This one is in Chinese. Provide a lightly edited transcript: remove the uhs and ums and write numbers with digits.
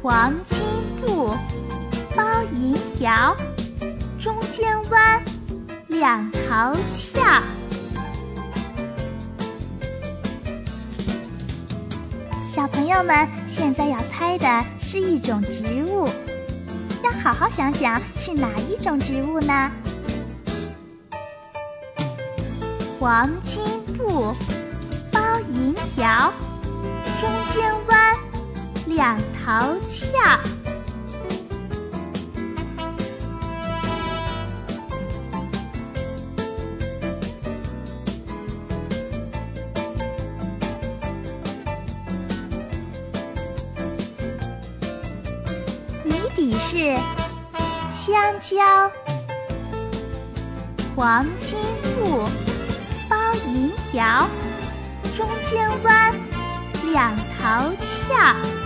黄金布，包银条，中间弯，两头翘。小朋友们，现在要猜的是一种植物，要好好想想是哪一种植物呢？黄金布，包银条，中间弯，两头翘。谜底是香蕉。黄金布，包银条，中间弯，两头翘。